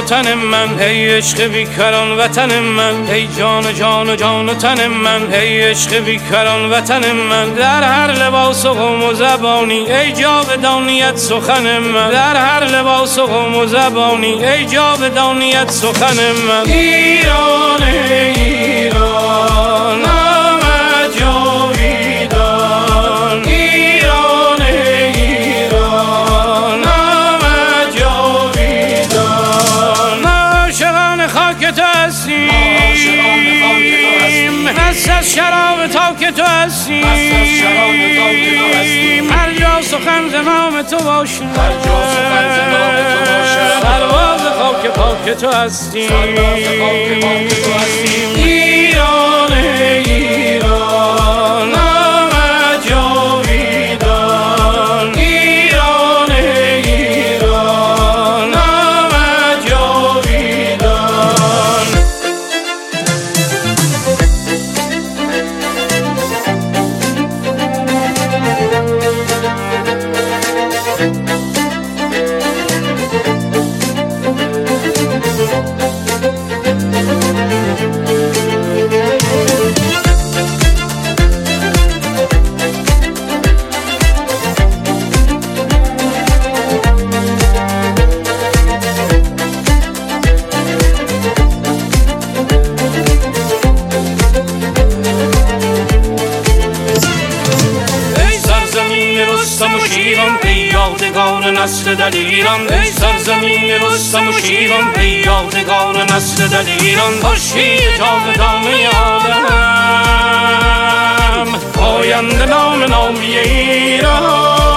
تن من، ای عشق بیکران وطن من، ای جان جان جان تن من، ای عشق بیکران وطن من. در هر لباس و قوم و زبانی ای جاودانیت سخن من، در هر لباس و قوم و زبانی ای جاودانیت سخن من. ایران ایران نام جاویدان، ایران ایران نام جاویدان. عاشقان خاک تو هستیم، مست از شراب تا که تو هستیم، هر جا سخن ز نام تو باشد، سرباز خاک پاک تو هستیم. ایران ایران نام جاویدان، ایران ایران نام جاویدان. رستم و شیران ای یادگار نسل دلیران، ای سرزمین رستم و شیران ای یادگار نسل دلیران. خورشید جاودانه عالم، پاینده نام نامی ایران.